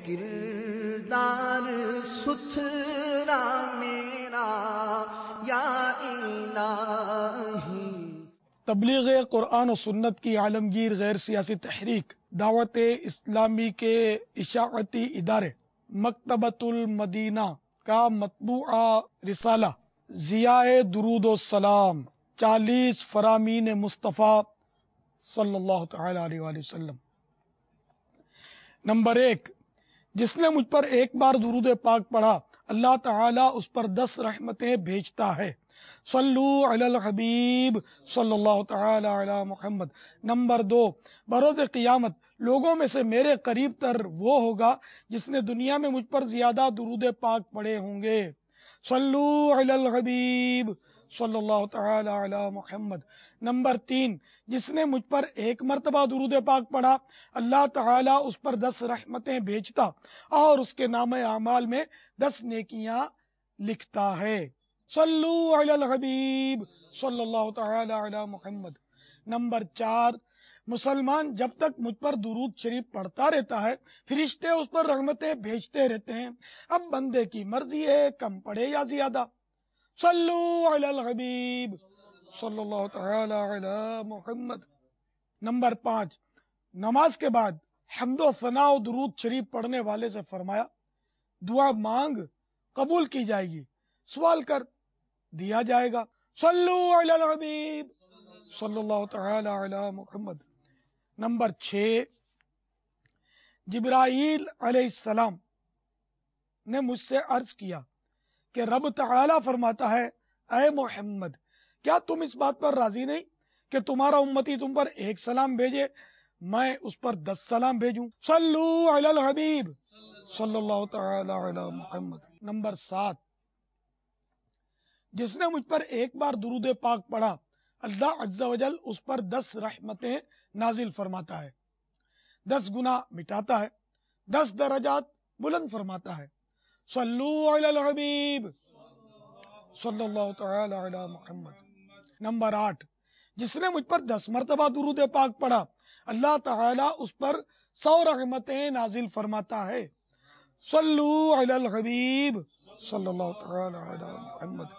کردار ستھرا میرا یا الہی۔ تبلیغ قرآن و سنت کی عالمگیر غیر سیاسی تحریک دعوت اسلامی کے اشاعتی ادارے مکتبۃ المدینہ کا مطبوعہ رسالہ ضیاء درود و سلام 40 فرامین مصطفیٰ صلی اللہ تعالی علیہ وآلہ وسلم۔ نمبر 1، جس نے مجھ پر ایک بار درود پاک پڑھا اللہ تعالیٰ اس پر 10 رحمتیں بھیجتا ہے۔ صلو علی الحبیب صلی اللہ تعالی علی محمد۔ نمبر 2، بروز قیامت لوگوں میں سے میرے قریب تر وہ ہوگا جس نے دنیا میں مجھ پر زیادہ درود پاک پڑھے ہوں گے۔ صلو علی الحبیب صلی اللہ تعالی علی محمد۔ نمبر 3، جس نے مجھ پر ایک مرتبہ درود پاک پڑھا اللہ تعالیٰ اس پر 10 رحمتیں بھیجتا اور اس کے نام اعمال میں 10 نیکیاں لکھتا ہے۔ صلو علی الحبیب صلی اللہ تعالی علی محمد۔ نمبر 4، مسلمان جب تک مجھ پر درود شریف پڑھتا رہتا ہے فرشتے اس پر رحمتیں بھیجتے رہتے ہیں، اب بندے کی مرضی ہے کم پڑھے یا زیادہ۔ صلو علی الحبیب صلی اللہ تعالی علی محمد۔ نمبر 5، نماز کے بعد حمد و ثنا و درود شریف پڑھنے والے سے فرمایا دعا مانگ قبول کی جائے گی، سوال کر دیا جائے گا۔ صلو علی الحبیب صلی اللہ تعالی علی محمد۔ نمبر 6، جبرائیل علیہ السلام نے مجھ سے عرض کیا کہ رب تعالی فرماتا ہے اے محمد کیا تم اس بات پر راضی نہیں کہ تمہارا امتی تم پر ایک سلام بھیجے میں اس پر 10 سلام بھیجوں۔ صلو علی الحبیب صلی اللہ تعالی علی محمد۔ نمبر 7، جس نے مجھ پر ایک بار درود پاک پڑھا اللہ عز و جل اس پر 10 رحمتیں نازل فرماتا ہے، 10 گناہ مٹاتا ہے، 10 درجات بلند فرماتا ہے۔ صلو علی الحبیب صلی اللہ تعالی علی محمد۔ نمبر 8، جس نے مجھ پر 10 مرتبہ درود پاک پڑھا اللہ تعالیٰ اس پر 100 رحمتیں نازل فرماتا ہے۔ صلو علی الحبیب صلی اللہ تعالی علی محمد۔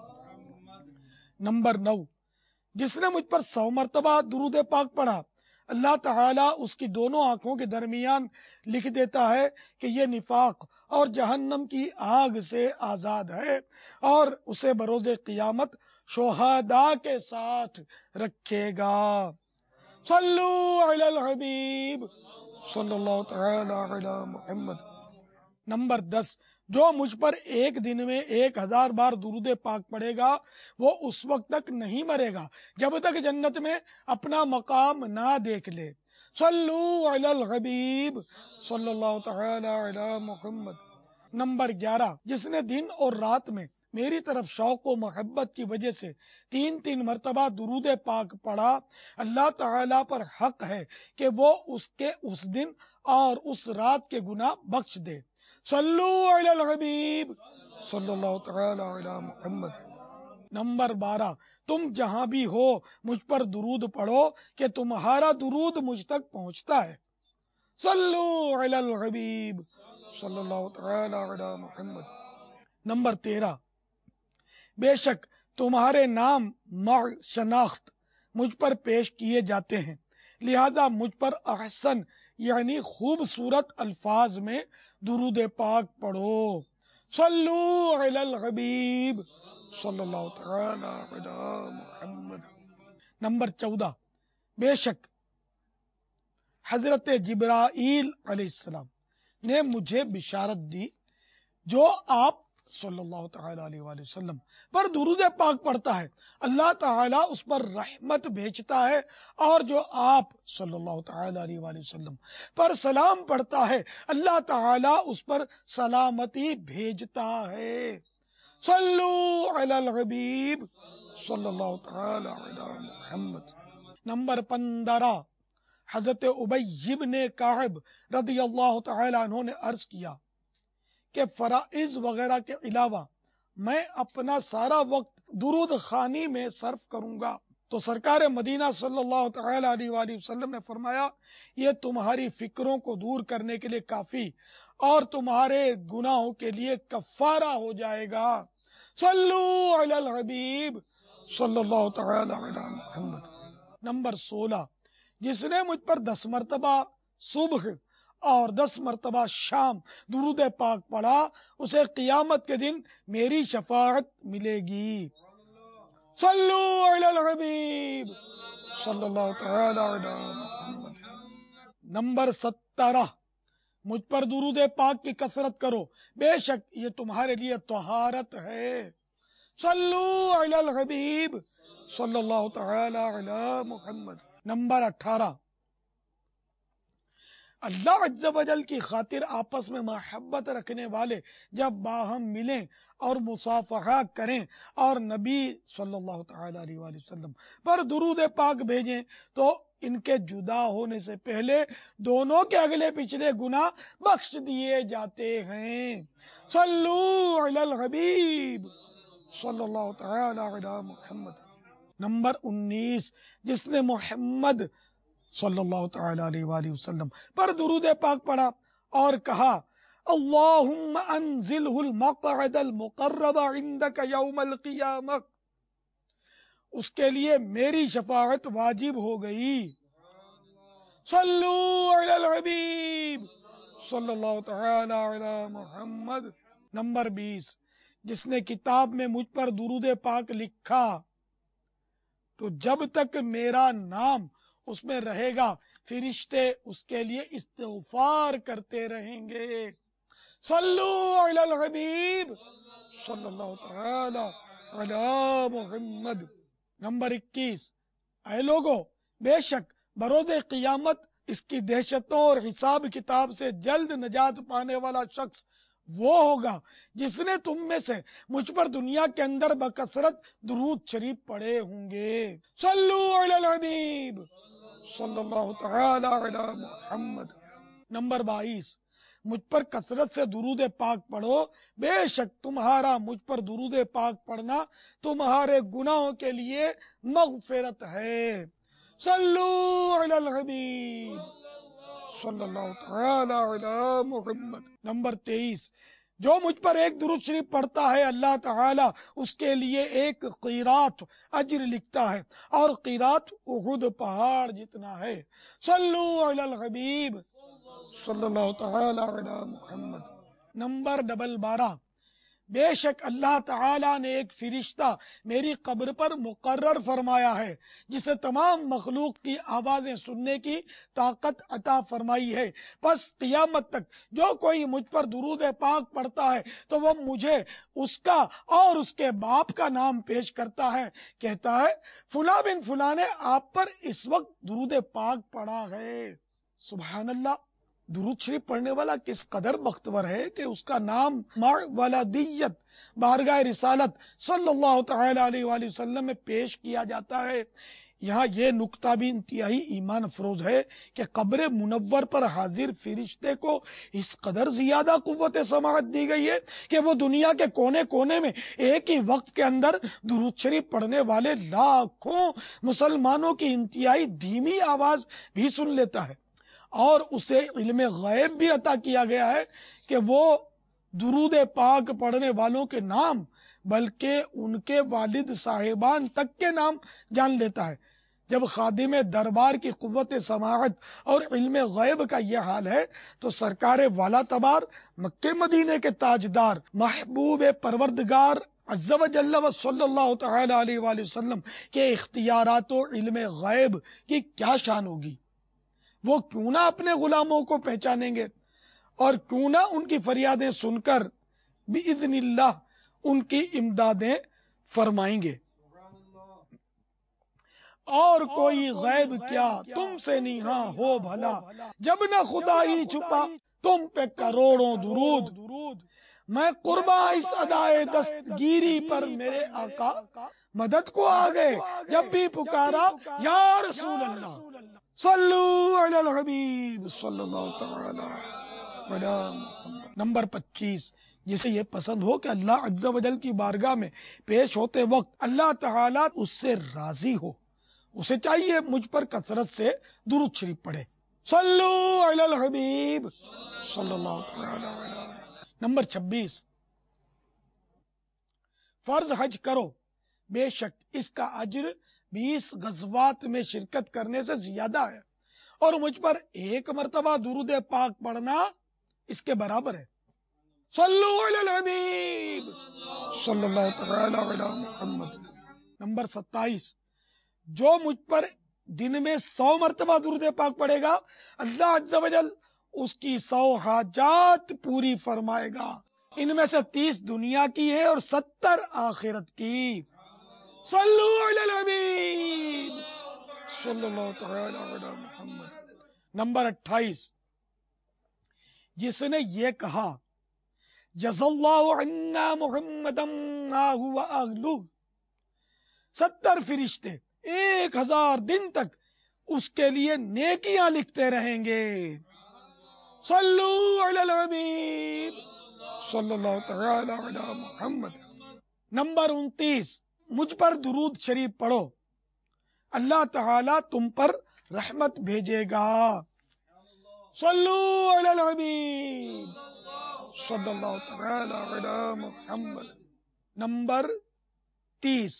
نمبر 9، جس نے مجھ پر 100 مرتبہ درود پاک پڑھا اللہ تعالیٰ اس کی دونوں آنکھوں کے درمیان لکھ دیتا ہے کہ یہ نفاق اور جہنم کی آگ سے آزاد ہے اور اسے بروز قیامت شہداء کے ساتھ رکھے گا۔ صلو علی الحبیب صلی اللہ تعالی علی محمد۔ نمبر 10، جو مجھ پر ایک دن میں 1000 بار درود پاک پڑھے گا وہ اس وقت تک نہیں مرے گا جب تک جنت میں اپنا مقام نہ دیکھ لے۔ صلو علی الحبیب صلی اللہ تعالی علی محمد۔ نمبر 11، جس نے دن اور رات میں میری طرف شوق و محبت کی وجہ سے 3 مرتبہ درود پاک پڑھا اللہ تعالیٰ پر حق ہے کہ وہ اس کے اس دن اور اس رات کے گناہ بخش دے۔ صلو علی الحبیب صلی اللہ تعالی علی محمد۔ نمبر 12، تم جہاں بھی ہو مجھ پر درود پڑھو کہ تمہارا درود مجھ تک پہنچتا ہے۔ صلو علی الحبیب صلی اللہ تعالی علی محمد۔ نمبر 13، بے شک تمہارے نام شناخت مجھ پر پیش کیے جاتے ہیں لہذا مجھ پر احسن یعنی خوبصورت الفاظ میں درود پاک پڑھو۔ صلو علی الحبیب صلی اللہ تعالی علی محمد۔ نمبر 14، بے شک حضرت جبرائیل علیہ السلام نے مجھے بشارت دی جو آپ صلی اللہ تعالی علیہ وآلہ وسلم پر درود پاک پڑھتا ہے اللہ تعالیٰ اس پر رحمت بھیجتا ہے اور جو آپ صلی اللہ تعالی علیہ وآلہ وسلم پر سلام پڑھتا ہے اللہ تعالیٰ اس پر سلامتی بھیجتا ہے۔ صلو علی الحبیب صلی اللہ تعالی علی محمد۔ نمبر 15، حضرت ابی بن کعب رضی اللہ تعالی عنہ نے عرض کیا کہ فرائض وغیرہ کے علاوہ میں اپنا سارا وقت درود خوانی میں صرف کروں گا تو سرکار مدینہ صلی اللہ تعالی علیہ وآلہ وسلم نے فرمایا یہ تمہاری فکروں کو دور کرنے کے لیے کافی اور تمہارے گناہوں کے لیے کفارہ ہو جائے گا۔ صلو علی الحبیب صلی اللہ تعالی علی محمد۔ نمبر 16، جس نے مجھ پر 10 مرتبہ صبح اور 10 مرتبہ شام درود پاک پڑھا اسے قیامت کے دن میری شفاعت ملے گی۔ صلو علی الحبیب صلی اللہ تعالی علی محمد۔ نمبر 17، مجھ پر درود پاک کی کثرت کرو، بے شک یہ تمہارے لیے طہارت ہے۔ صلو علی الحبیب صلی اللہ تعالی علی محمد۔ نمبر 18، اللہ عز و جل کی خاطر آپس میں محبت رکھنے والے جب باہم ملیں اور مصافحہ کریں اور نبی صلی اللہ تعالی علیہ وآلہ وسلم پر درود پاک بھیجیں تو ان کے جدا ہونے سے پہلے دونوں کے اگلے پچھلے گناہ بخش دیے جاتے ہیں۔ صلو علی الحبیب صلی اللہ تعالی علی محمد۔ نمبر 19، جس نے محمد صلی اللہ تعالی علیہ وآلہ وسلم پر درود پاک پڑھا اور کہا اللہم انزلہ المقعد المقرب عندک یوم القیامہ، اس کے لیے میری شفاعت واجب ہو گئی۔ صلو علی الحبیب صلی اللہ تعالی علی محمد۔ نمبر 20، جس نے کتاب میں مجھ پر درود پاک لکھا تو جب تک میرا نام اس میں رہے گا فرشتے اس کے لیے استغفار کرتے رہیں گے۔ صلو علی الحبیب صلی اللہ تعالی علی محمد۔ نمبر 21، اے لوگو، بے شک بروز قیامت اس کی دہشتوں اور حساب کتاب سے جلد نجات پانے والا شخص وہ ہوگا جس نے تم میں سے مجھ پر دنیا کے اندر بکثرت درود شریف پڑھے ہوں گے۔ صلو علی الحبیب صلی اللہ تعالی علی محمد۔ نمبر 22، مجھ پر کثرت سے درود پاک پڑھو، بے شک تمہارا مجھ پر درود پاک پڑھنا تمہارے گناہوں کے لیے مغفرت ہے۔ صلو علی الحبیب صلی اللہ تعالی علی محمد۔ نمبر 23، جو مجھ پر ایک درود شریف پڑھتا ہے اللہ تعالی اس کے لیے ایک قیرات اجر لکھتا ہے اور قیرات احد پہاڑ جتنا ہے۔ صلو علی الحبیب صلی اللہ تعالی علی محمد۔ نمبر 12، بے شک اللہ تعالی نے ایک فرشتہ میری قبر پر مقرر فرمایا ہے جسے تمام مخلوق کی آوازیں سننے کی طاقت عطا فرمائی ہے، پس قیامت تک جو کوئی مجھ پر درود پاک پڑھتا ہے تو وہ مجھے اس کا اور اس کے باپ کا نام پیش کرتا ہے، کہتا ہے فلاں بن فلاں نے آپ پر اس وقت درود پاک پڑھا ہے۔ سبحان اللہ، درود شریف پڑھنے والا کس قدر بختور ہے کہ اس کا نام مع ولدیت بارگاہ رسالت صلی اللہ تعالی علیہ وآلہ وسلم میں پیش کیا جاتا ہے۔ یہاں یہ نکتہ بھی انتہائی ایمان افروز ہے کہ قبر منور پر حاضر فرشتے کو اس قدر زیادہ قوت سماعت دی گئی ہے کہ وہ دنیا کے کونے کونے میں ایک ہی وقت کے اندر درود شریف پڑھنے والے لاکھوں مسلمانوں کی انتہائی دھیمی آواز بھی سن لیتا ہے، اور اسے علم غیب بھی عطا کیا گیا ہے کہ وہ درود پاک پڑھنے والوں کے نام بلکہ ان کے والد صاحبان تک کے نام جان لیتا ہے۔ جب خادم دربار کی قوت سماعت اور علم غیب کا یہ حال ہے تو سرکار والا تبار مکہ مدینے کے تاجدار محبوب پروردگار عز و جل و صلی اللہ تعالی علیہ وآلہ وسلم کے اختیارات و علم غیب کی کیا شان ہوگی؟ وہ کیوں نہ اپنے غلاموں کو پہچانیں گے اور کیوں نہ ان کی فریادیں سن کر بإذن اللہ ان کی امدادیں فرمائیں گے۔ اور کوئی غیب کیا تم سے نیہاں ہو بھلا، جب نہ خدا ہی چھپا تم پہ کروڑوں درود۔ میں قرباں اس ادائے دستگیری پر میرے آقا مدد کو آ گئے، جب بھی پکارا یا رسول اللہ۔ صلو علی الحبیب صلی اللہ تعالی علی محمد۔ نمبر 25، جسے یہ پسند ہو کہ اللہ عز و جل کی بارگاہ میں پیش ہوتے وقت اللہ تعالیٰ اس سے راضی ہو، اسے چاہیے مجھ پر کثرت سے درود شریف پڑھے۔ صلو علی الحبیب صلی اللہ تعالی علیہ وسلم۔ نمبر 26، فرض حج کرو، بے شک اس کا اجر 20 غزوات میں شرکت کرنے سے زیادہ ہے، اور مجھ پر ایک مرتبہ درود پاک پڑھنا اس کے برابر ہے۔ صلو علی الحبیب صلی اللہ تعالی علی محمد۔ نمبر 27، جو مجھ پر دن میں 100 مرتبہ درود پاک پڑھے گا، اللہ عز و جل اس کی 100 حاجات پوری فرمائے گا، ان میں سے 30 دنیا کی ہے اور 70 آخرت کی۔ صلو علی الحبیب صلی اللہ تعالی علی محمد۔ نمبر 28، جس نے یہ کہا جزا اللہ عنا محمدا ما هو اہلہ، 70 فرشتے 1000 دن تک اس کے لیے نیکیاں لکھتے رہیں گے۔ صلو علی الحبیب صلی اللہ تعالی علی محمد۔ نمبر 29، مجھ پر درود شریف پڑھو، اللہ تعالی تم پر رحمت بھیجے گا۔ صلو علی الحبیب صلی اللہ تعالی علی محمد۔ نمبر 30،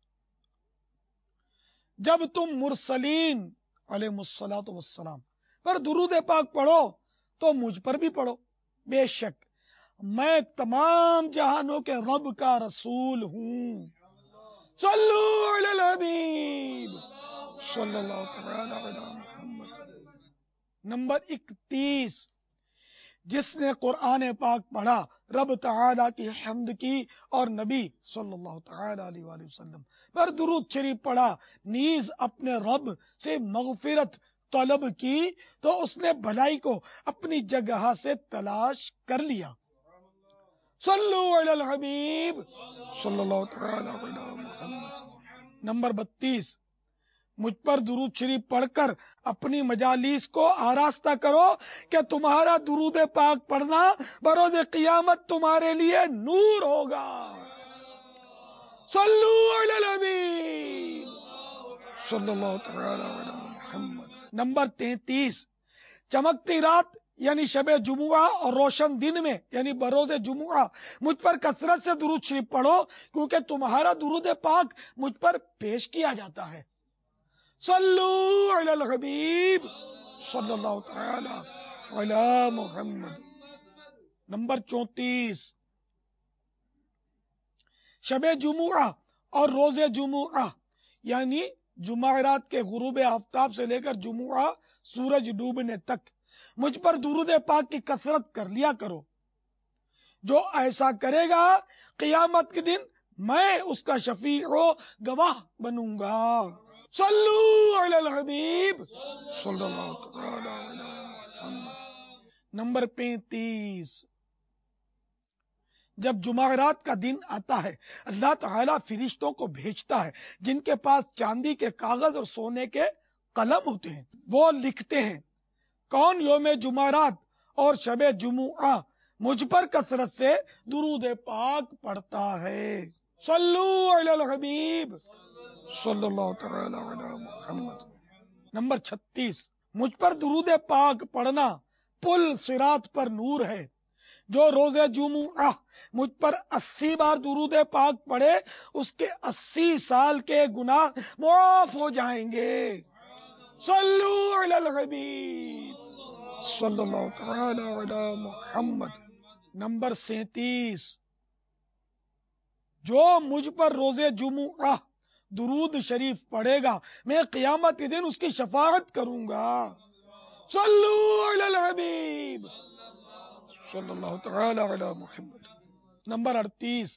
جب تم مرسلین علیہ الصلوۃ والسلام پر درود پاک پڑھو تو مجھ پر بھی پڑھو، بے شک میں تمام جہانوں کے رب کا رسول ہوں۔ صلو علی الحبیب صلی اللہ تعالی علی محمد۔ نمبر 31، جس نے قرآن پاک پڑھا، رب تعالیٰ کی حمد کی اور نبی صلی اللہ تعالی علیہ وآلہ وسلم پر درود شریف پڑھا، نیز اپنے رب سے مغفرت طلب کی، تو اس نے بھلائی کو اپنی جگہ سے تلاش کر لیا۔ صلو علی الحبیب صلی اللہ تعالی علی محمد۔ نمبر 32، مجھ پر درود شریف پڑھ کر اپنی مجالس کو آراستہ کرو کہ تمہارا درود پاک پڑھنا بروز قیامت تمہارے لیے نور ہوگا۔ صلو علی الحبیب صلی اللہ تعالی علی محمد۔ نمبر 33، چمکتی رات یعنی شب جمعہ اور روشن دن میں یعنی بروز جمعہ مجھ پر کثرت سے درود شریف پڑھو، کیونکہ تمہارا درود پاک مجھ پر پیش کیا جاتا ہے۔ صلو علی الحبیب صلی اللہ تعالی علی محمد۔ نمبر 34، شب جمعہ اور روز جمعہ یعنی جمعرات کے غروب آفتاب سے لے کر جمعہ سورج ڈوبنے تک مجھ پر درود پاک کی کثرت کر لیا کرو۔ جو ایسا کرے گا قیامت کے دن میں اس کا شفیع و گواہ بنوں گا۔ صلو علی الحبیب صلی اللہ تعالی علی محمد۔ نمبر 35، جب جمعرات کا دن آتا ہے اللہ تعالیٰ فرشتوں کو بھیجتا ہے جن کے پاس چاندی کے کاغذ اور سونے کے قلم ہوتے ہیں، وہ لکھتے ہیں کون یوم جمعرات اور شب جمعہ مجھ پر کثرت سے درود پاک پڑھتا ہے۔ صلو علی الحبیب صلی اللہ تعالی علی محمد۔ نمبر 36، مجھ پر درود پاک پڑھنا پل صراط پر نور ہے۔ جو روز جمعہ مجھ پر 80 بار درود پاک پڑھے اس کے 80 سال کے گناہ معاف ہو جائیں گے۔ صلو علی الحبیب صلی اللہ تعالی علی محمد۔ نمبر 37، جو مجھ پر روز جمعہ درود شریف پڑھے گا میں قیامت کے دن اس کی شفاعت کروں گا۔ صلو علی الحبیب صلی اللہ تعالی علی محمد۔ نمبر 38،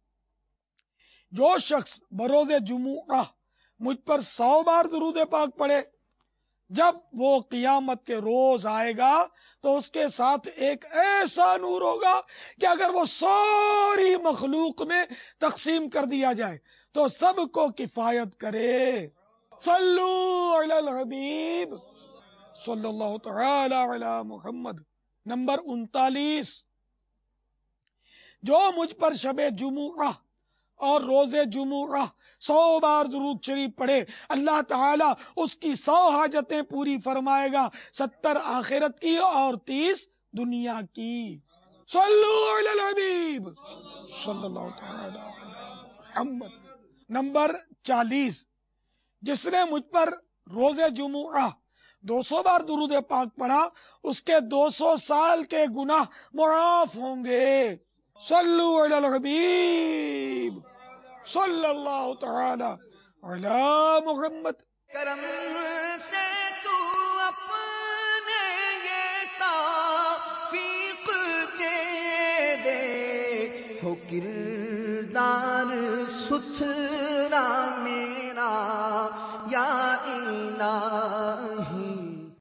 جو شخص بروز جمعہ مجھ پر 100 بار درود پاک پڑھے، جب وہ قیامت کے روز آئے گا تو اس کے ساتھ ایک ایسا نور ہوگا کہ اگر وہ ساری مخلوق میں تقسیم کر دیا جائے تو سب کو کفایت کرے۔ صلو علی الحبیب صلی اللہ تعالی علی محمد۔ نمبر 39، جو مجھ پر شب جمعہ اور روز جمعہ 100 بار درود شریف پڑھے اللہ تعالیٰ اس کی 100 حاجتیں پوری فرمائے گا، 70 آخرت کی اور 30 دنیا کی. صلو علی الحبیب صلی اللہ تعالی علی محمد. نمبر 40، جس نے مجھ پر روز جمعہ 200 بار درود پاک پڑھا اس کے 200 سال کے گناہ معاف ہوں گے. صلو علی الحبیب صلی اللہ تعالی علی محمد. کرم سے تو اپنے یہ توفیق دے دے، ہو کردار ستھرا میں